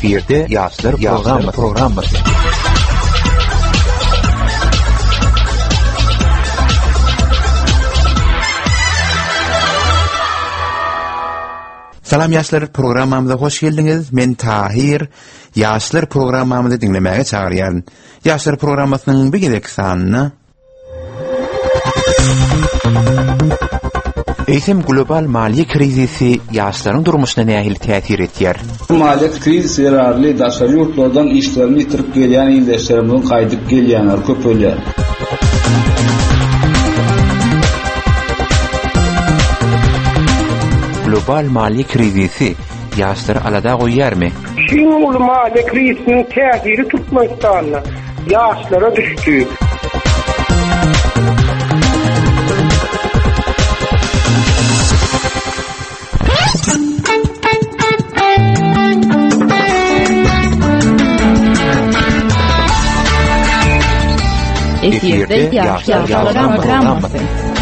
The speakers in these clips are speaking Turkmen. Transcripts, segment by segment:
Efirde Yaşlar programması. Salam Yaşlar programamıza hoş geldiniz. Men Tahir. Yaşlar programamızı dinlemeye çağırıyorum. Yaşlar programmasının bir gidek sanına. Eýsem global maliýe krizisi ýaşlaryň durmuşyna nähili täsir etýär? Maliýe krizisi ýararly daşary ýurtlardan işlerini ýitirip gelýän ýyldaşlarymyň gaýdyp gelýänler köp bolýar. Global maliýe krizisi ýaşlary alada goýýarmy? Şu maliýe krizisiniň täsiri Türkmenistanyna ýaşlara düşdi. Efirde Yaşlar programması.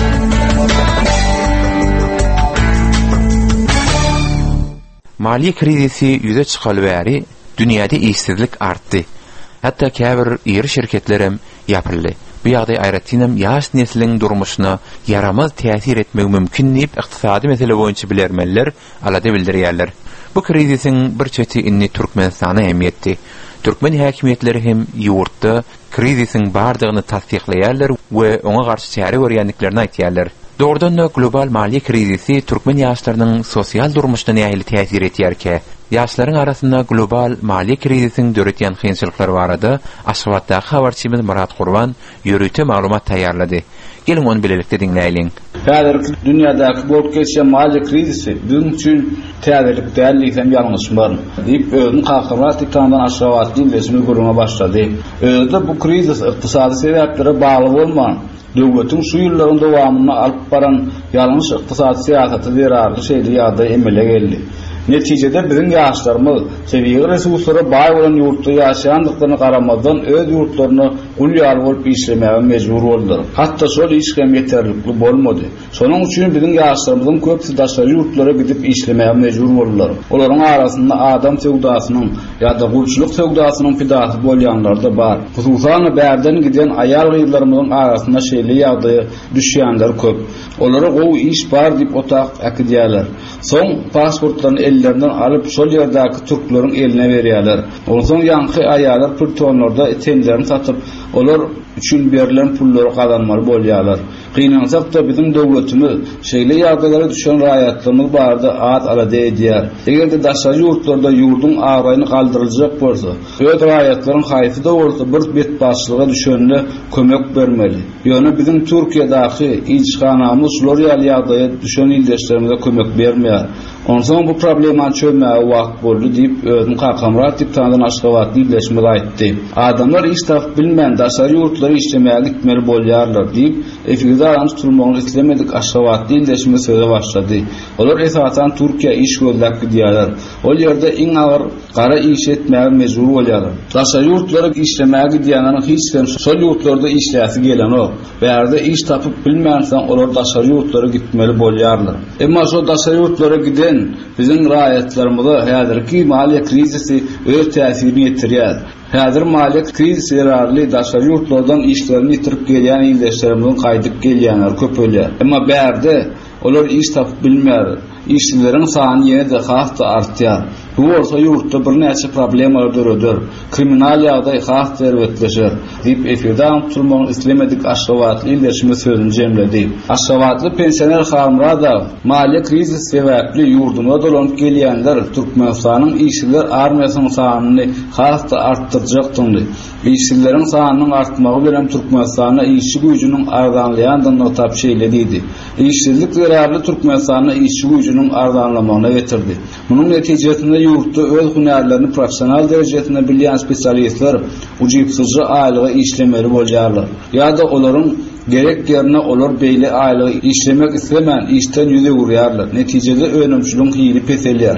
Maliýe krizisi ýüze çykaly bäri dünýäde işsizlik artdy. Hatda käbir ýeri şirketlerem ýapyldy. Bu ýagdaý aýratynam ýaş nesliniň durmuşyna yaramaz täsir etmegi mümkin diýip ykdysady mesele boýunça bilermenler alada bildirýärler. Bu krizisiň bir çeti inni Türkmenistana ähmiýetdi. Türkmen häkimetleri hem ýurtda krizisiň bardygyny tasdikleýärler we oňa garşy çäre görýänliklerini aýtýarlar. Doğrudan da global maliýe krizisi Türkmen ýaşlarynyň sosial durmuşyna nähili täsir etýärke, ýaşlaryň arasynda global maliýe krizisiň döretýän kynçylyklar barada Aşgabatdaky habarçymyz Murat Gurban ýörüte maglumat taýýarlady. Gelin onu bilelikde dinleýin. Häzirki dünýädäki bolup geçýän maliýe krizisi bizim üçin täzelik däl diýsem ýalňyşmar diýip özüni kakamaty tandan Aşgabatly ýyldaşyny görüňe başlady. Özde bu krizis ykdysady sebeplere bagly bolman, döwletiň şu ýyllaryň dowamyna alyp baran ýalňyş ykdysady syýasaty zerarly şeýle ýagdaý emele geldi. Netijede bizim ýaşlarymyz seviýe resurslara baý bolan ýurtda ýaşaýandyklaryna garamazdan öz ýurtlaryny gulýar bolup işlemäge mejbur boldylar. Hatda şol iş hem ýeterlikli bolmady. Şonuň üçin bizim ýaşlarymyzyň köpsi daşary ýurtlara gidip işlemäge mejbur boldylar. Olaryň arasynda adam sewdasynyň ýa-da gulçylyk sewdasynyň pidasy bolýanlar da bar. Hususan bärden giden aýal gyýlarymyzyň arasynda şeýle ýagdaýa düşýänler köp. Olara gowy iş bar diýip otak akydýarlar. Soň pasportlaryny ellerinden alıp şol ýerdäki türkleriň eline berýärler. Ondan ýanky aýalar pul tonlarda etenlerini satyp, olar üçin berilen pullary kazanmaly bolýarlar. Gynansak da bizim döwletimiz şeýle ýagdaýlara düşen raýatlarymyz barda at alada edýär. Egerde daşary ýurtlarda ýurdun agraýyny galdyryljak bolsa, öz raýatlaryň haýfy da bolsa bir betbaşlyga düşenle kömek bermeli. Ýöne bizim Türkiýedaky ilçixanamyz şolar ýagdaýa düşen ýyldaşlarymyza kömek bermeýär. Ondan bu probleman çözmäge wagt boldy diýip özüni kakamrat diýip tandan Aşgabatly ýyldaşymy aýtdy. Adamlar iş tapyp bilmän daşary ýurtlara işlemäge gitmeli bolýarlar diýip efirde aran tutulmagyny islemedik Aşgabatly ýyldaşymy söze başlady. Olar esasan Türkiýe iş gözläp gidýärler. Ol ýerde iň agyr gara iş etmäge mejbur bolýarlar. Daşary ýurtlara işlemäge gidýänlerin hiç kim şol ýurtlarda işläsi gelen ok. Bärde iş tapyp bilmänsen olar daşary ýurtlara gitmeli bolýarlar. Emma şol daşary ýurtlara giden bizim raýatlarymyza häzirki maliýe krizisi öz täsirini ýetirýär. Häzir maliýe krizisi ýararly daşary ýurtlardan işlerini ýitirip gelýän ýyldaşlarymyň gaýdyp gelýänler köp bolýar. Emma bärde olar iş tapyp bilmär. İşçileriň sany ýene-de hasda artýar. Bu bolsa ýurtda bir näçe problemler döredir. Kriminal ýagdaý has serwetleşer. Diýip efirde tutulmagyny islemedik Aşgabatly ýyldaşymy sözüni jemledi. Aşgabatly pensioner hanymlar da maliýe krizisi sebäpli ýurduna dolanyp gelýänler Türkmenistanyň işçiler armiýasynyň sanyny hasda artdyrjakdyr. İşçileriň sanynyň artmagy bilen Türkmenistanyň işçi güýjüniň arzanlaýandygyny tap şeýlediydi. İşçilik zerarly Türkmenistanyň işçi güýjüniň arzanlamagyna getirdi. Munyň netijesinde ýurtda öz hünärlerini professional derejesinde bilýän spesialistler ujypsyzca aýlyga işlemeli bolýarlar. Ýa-da olaryň gerek ýerine olar beýle aýlyga işlemek islemän işden ýüze gurýarlar. Netijede önümçülüň hyýly peselýär.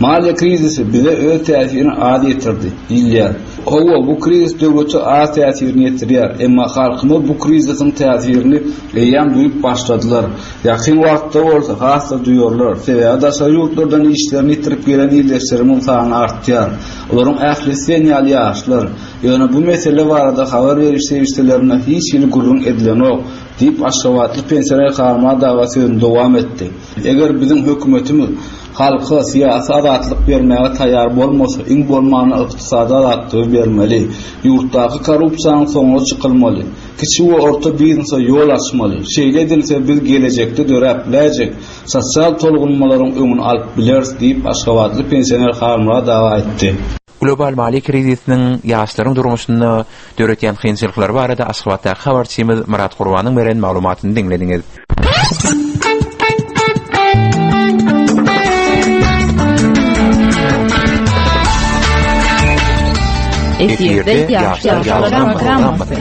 Maliye krizisi bize öz tesirini adi getirdi. İlyar. Owa bu kriz döwleti az tesirini getirýär. Emma halkymyz bu krizisin tesirini eýan duyup başladylar. Ýakyn wagtda bolsa hassa duýarlar. Sebäbi daşary ýurtlardan işlerini ýitirip gelen ýerleşlerimin sany artýar. Olaryň ähli senýal ýaşlar. Ýöne bu mesele barada habar beriş serwislerine hiç ýyly gurrun edilenok diýip aşgabatly pensiýer karma dawasy dowam etdi. Eger bizim hökümetimiz halka siyasi adatlyk bermäge taýýar bolmasa, iň bolmany ykdysady adatlyk bermeli. Ýurtdaky korrupsiýanyň soňuna çykylmaly. Kiçik we orta biznesa ýol açmaly. Şeýle edilse biz gelecekde döräpläjek sosial tolgunmalaryň öňüni alyp bileriz diýip aşgabatly pensiýer karma dawa etdi. Global mali krizisiniň ýaşlaryň durmuşyna döretýän kynçylyklar barada Aşgabatda habarçymyz Murat Gurbanyň beren maglumatyny dinlediňiz. Efirde ýaşlar programmasy.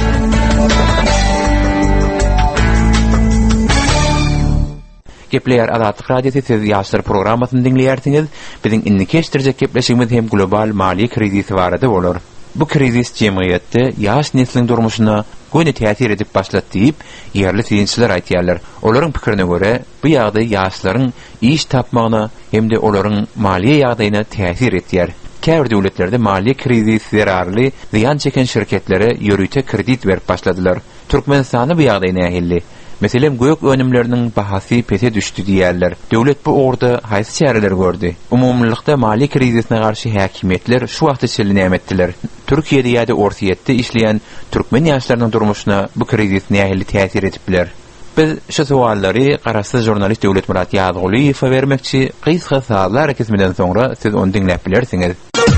Gepleýär Azatlyk radiosu siz ýaşlar programmasyny dinleýärsiňiz. Biziň inni keşdirjek gepleşigimiz hem global mali krizisi barada bolar. Bu krizis jemgyýetde ýaş nesliniň durmuşyna göni täsir edip başlady diýip ýerli synçylar aýtýarlar. Olaryň pikirini görä, bu ýagdaý ýaşlaryň iş tapmagyna hemde olaryň maliýe ýagdaýyna täsir etýär. Käbir döwletlerde maliýe krizisi zararly ziýan çeken şirketlere ýörüýte kredit berip başladylar. Türkmenistany bu ýagdaýyna ähilli. Meselem göýük önümlerinin bahasy pete düşdi diýerler. Döwlet bu orada haýsy çäreler gördü? Umumlykda mali krizisine garşy häkimetler şu wagtda çellenýär etdiler. Türkiýede ýa-da Orsiýetde işleýän türkmen ýaşlarynyň durmuşyna bu krizis nähili täsir edipler? Biz şu suallary garaşsyz jurnalist Döwlet Murat Ýazgylyýowa bermekçi gysga saatlar kesmeden soňra siz onu dinläp bilersiňiz.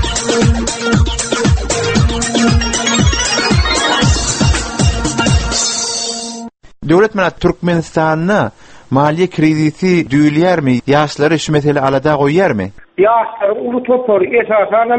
Döwlet mena Türkmenistanyna maliýe krizisi düýülýärmi? Ýaşlary şu mesele alada goýýarmy? Ýaşlar ulutupor esasen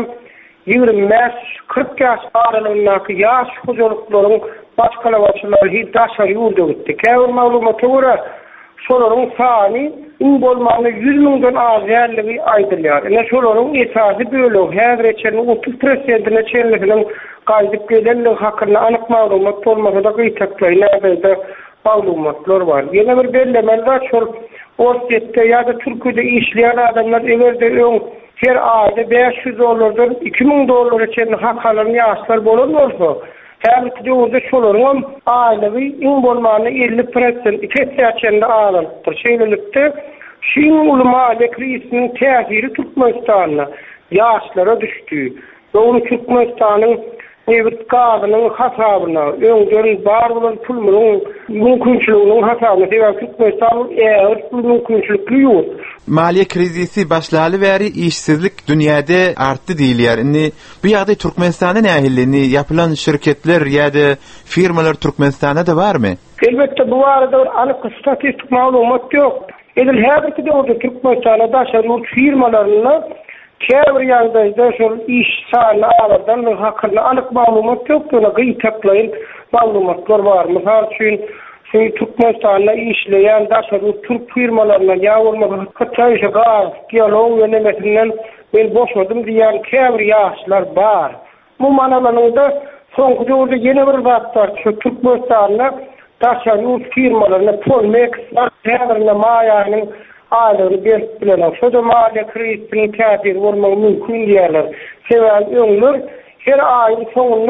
25-40 ýaş aralygyndaky ýaş hojalyklaryň başgalawaçylary hidaşary ýurda gitdi. Käbir maglumaty görä şolaryň sany iň bolmany 100 000-dan az ýerligi aýdylýar. Ene şolaryň esasy bölegi häzir içinde 30%-ine çenliginiň gaýdyp gelenligi hakyna anyk maglumat bolmasa da gytaklaýlar maglumatlar var. Ýene bir bellemeler şol Orsiýetde ýa-da Türkiýede işleýän adamlar egerde her aýda $500 $2000 için hak alan ýaşlar bolan bolsa, häzirki ýurda şolaryň aýlygy iň bolmany 50% ýetýärçende alandyr. Şeýlelikde şiň ulama krizisiniň täsiri Türkmenistanyna ýaşlara düşdi. Ýöne Türkmenistanyň Nevit gazynyň hasabyna, öňden bar bolan pulmyň mümkinçiliginiň hasabyna sebäp Türkmenistan mümkinçilikli ýurt. Maliýe krizisi başlaly bäri işsizlik dünýäde artdy diýilýär. Bu ýagdaý Türkmenistanyň ähillini ýapylan şirketler ýa-da firmalar Türkmenistanda da barmy? Elbetde bu arada anyk statistik maglumat ýok. Edil häzirki döwürde Türkmenistanda daşary firmalaryna käbir ýagdaýda şol iş sany aradan hakyna anyk maglumat ýokdyna gytaklaýan maglumatlar bar. Mysal üçin Türkmenistanda işleýän daşary Türk firmalaryna ýa-da Kaçaýşa gaz, geolog ýönemesinden men boşmadym diýen käbir ýaşlar bar. Bu manalarynda soňky döwürde ýene bir zat bar. Şu Türkmenistanda daşary firmalaryna Polmex, Herna Maýanyň aýlygy berip bilen. Şoda maliýe krizisiniň täsiri bolmagy mümkin diýerler. Sebäbi öňler her aýyň soňunda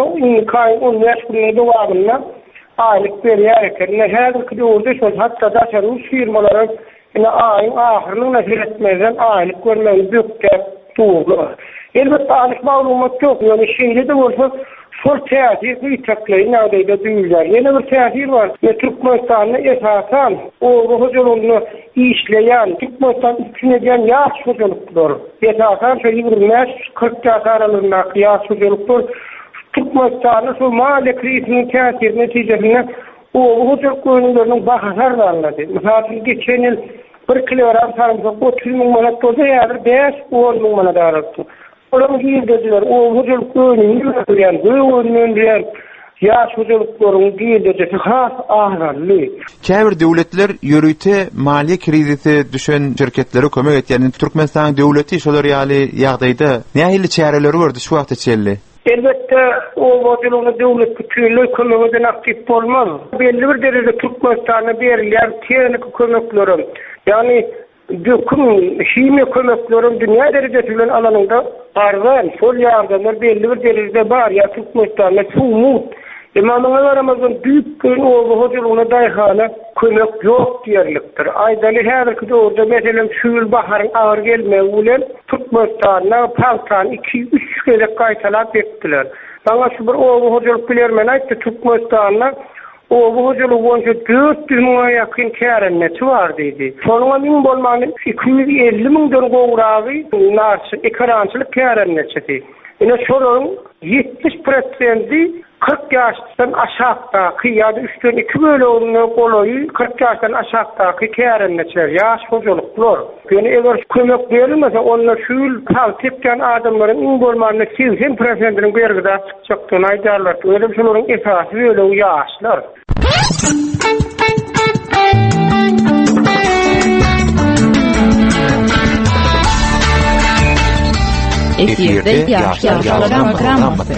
15 güne dowamında aýlyk berýär eken. Häzirki döwürde şol hatda daşary firmalary ine aýyň ahyryna hiretmeden aýlyk görmegi bükde tuğlar. Elbetde anyk maglumat ýok. Ýöne şeýle de bolsa şol täsir gytaklaýan ýagdaýda duýulýar. Ýene bir täsir bar. Türkmenistanyň esasen o hojalygyny işleýän Türkmenistan üçin ýaş hojalyklar. Esasen şu 25-40 ýaş aralygyndaky ýaş hojalyklar Türkmenistanyň şu maliýe krizisiniň täsiri netijesinde o hojalyk önümleriniň bahasy artdy. Mysal geçen ýyl 1 kilogram sarımsak 30 000 manat bolsa ýa-da 5-10 000 manat artdy. Olam giýildiler, o hojalyk önümleriniň yaş hojalyklarının gelecegi has ahranly. Käbir döwletler ýörüte maliýe krizisi düşen şirketlere kömek etýän Türkmenistan döwleti şolar ýaly ýagdaýda nähili çäreleri gördi şu wagtda çelli? Elbette o wagtda döwlet bütünlüğü kömegden aktif bolmaz. Belli bir derejede Türkmenistan'a berilýän teknik kömeklerim, ýani döküm şime kömeklerim dünya derejesinde alanında argan, şol ýardamlar belli bir derejede bar ýa Türkmenistan'a suwmut. Emamına Ramazan büyük gün oğlu hocaluğuna dayhana kömek yok diyerliktir. Aydalı her orada mesela Şüül Bahar'ın ağır gelmeye ulen Türkmenistan'a Paltan 2-3 kere kaytalat ettiler. Bana şu bir oğlu hocalık bilermen ayıttı Türkmenistan'a oğlu hocalığı boyunca 400 milyona yakın kârenneti var dedi. Sonuna min bolmanın 250 milyon goğrağı ekrançılık kârenneti. Yine sorun 70%'i 40 yaştan aşağıdaki ya da üstün 2 bölümünü koloyu 40 yaştan aşağıdaki kârennetler, yaş hocalıklar. Yani eğer kömek verilmese onlar şuul halk etken adamların inbolmanını 80%'inin bergide çıkacaktığını aydarlar. Öyle bir şeylerin esası öyle yaşlar. Efirde yaşlar programması.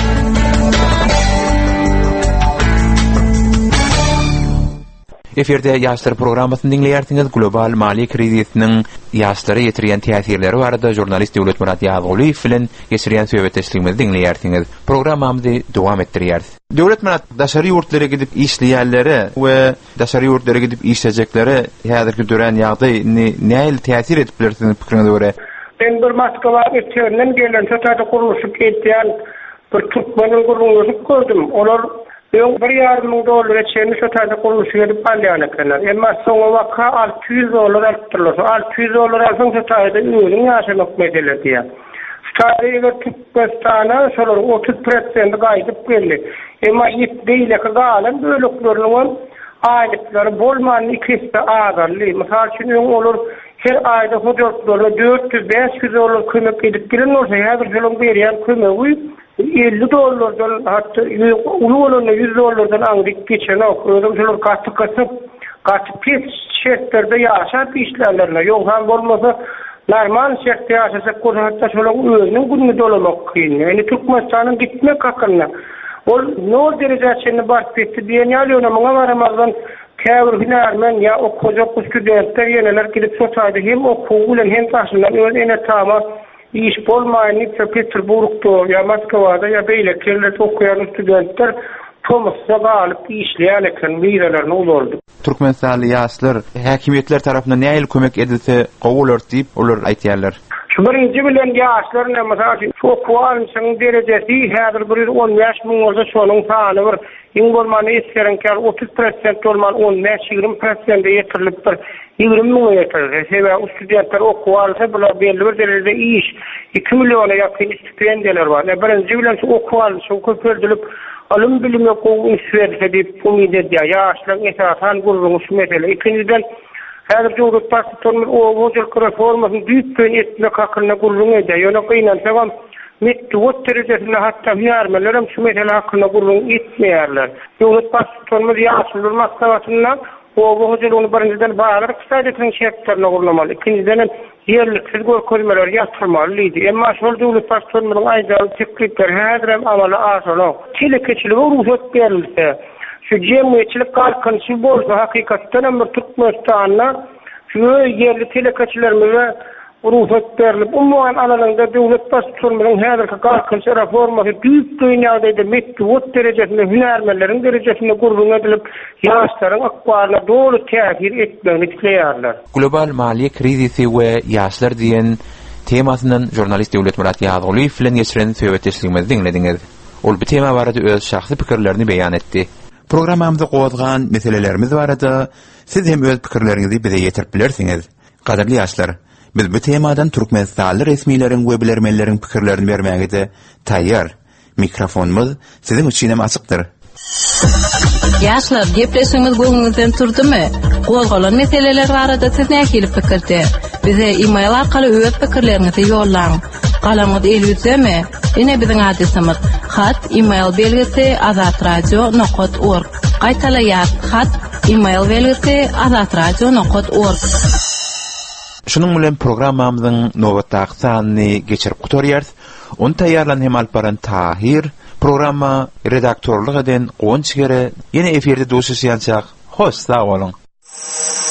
Efirde yaşlar programmasyny dinleýärsiňiz. Global maliýe krizisiniň yaşlara ýetirýän täsirleri barada jurnalist Döwlet Murat Ýazygoly bilen geçirýän söhbetleşigimizi dinleýärsiňiz. Programmamyzy dowam etdirýäris. Döwlet Murat, daşary ýurtlara gidip işleýänlere we daşary ýurtlara gidip işlejeklere häzirki dören ýagdaý näil täsir edip bilersiňiz pikiriňize görä? Ben bir Moskwa ýetýärden gelen şeýle kuruluşyp etýän bir Türkmeniň guruluşyp gördüm. Olar $1,5 milyon çeýni şeýle kuruluşy edip alýan ekenler. Emma soňa waka $600 artdyrylar. $600 alsaň şeýle öýüň ýaşamak meselesi ýa. Şeýle Türkmenistana şolar 30% gaýdyp geldi. Emma ýetdiýle galan bölükleriniň aýlyklary bolman ikisi agarly. Mysal üçin olur her ayda hocalıklarla $400-500 kömek edip giren olsa her yılın berýän kömegi $50 hatta ulu olanla $100'dan aňdyk geçen okudum. Şolar kaçıp pis şertlerde ýaşap işlerlerle. Ýok bolmasa normal şertde ýaşasak hatta şolar özüniň gününi dolamak kyn. Yani Türkmenistanyň gitmek hakyna ol ne derejesinde barp etdi diýen ýalyna maňa baramazdan käbir hünärmen ya o koja studentler ýeneler gidip sotaýdy hem okuw bilen hem taşyndan öz ene tama iş bolmaýan Peterburgda ya Moskwada ya beýleklerle okuyan studentler Tomas'a galyp işleýän eken birlerini ulurdy. Türkmenistanly ýaşlar häkimetler tarapyndan näil kömek edilse gowul diýip olar aýtýarlar. Şu birinci bilen ýaşlaryň mesela şu kuwalyň derejesi häzir 15 miň bolsa şonuň sany bir inbolmany iskerenker 30% bolman 15-20% ýetirilipdir. 20 miň ýetirdi. Sebäbi studentler okuwalsa bular belli bir derejede iş 2 milyona ýakyn stipendiýalar bar. Birinci bilen şu okuwal şu köpürdülip alym bilimi okuw üniversitede diýip umyt edýär. Ýaşlaryň esasan gurulmuş mesele. Ikinciden häzir jogurt pastyny o hojalyk reformasyny düýpden etmek hakyna gurulun edýär. Ýöne gynansa metduat derejesinde hatta hünärmenlerim şu mesele hakyna gurulun etmeýärler. Jogurt pastyny ýaşlar maksatyndan o hojalygyny birinciden bağlar kısadyň şertlerine gurulmaly. İkinciden yerliksiz görkezmeler ýatyrmaly. Emma şol döwlet pastynyň aýdaly teklipler häzir hem amala aşarak. Telekeçiligi ruhsat berilse şu cemiyetçilik kalkınışı bolsa hakikaten bir Türkmenistan'a şu yerli telekeçilerimize ruhsat berilip umman alanında döwlet pastynyň häzirki kalkınışı reformasy büyük dünýäde metduat derejesinde hünärmenleriň derejesinde gurulun edilip ýaşlaryň akbaryna dolu täsir etmegini isleýärler. Global maliýe krizisi we ýaşlar diýen temasynyň jurnalist Döwlet Murat Ýazygoly bilen geçiren söhbetleşigimizi dinlediňiz. Ol bu tema barada öz şahsy pikirlerini beýan etdi. Programmamyzda gowazgan meselelerimiz barada siz hem öz pikirleriňizi bize ýetirip bilersiňiz. Gaderli ýaşlar, biz bu temadan Türkmenistanly resmiýetiň we bilermenleriň pikirlerini bermäge de taýýar. Mikrofonumuz siziň üçin hem açykdyr. Ýaşlar, gepleşigimiz goňuňyzdan turdymy? Gowazgalan meseleler barada siz nähili pikirde? Bize e-mail arkaly öz pikirleriňizi ýollaň. Galamyz elbetmi? Ene biziň adresimiz Hat email belgisi azatradio.org. Qaytalayat hat email belgisi azatradio.org. Şunun bilen programmamyzyň nowatdaky sanyny geçirip gutorýarys. Onu taýýarlan hem alparan Tahir, programma redaktorlyk eden Gonçgere ýene eferde dosysyançak. Hoş, sag bolun.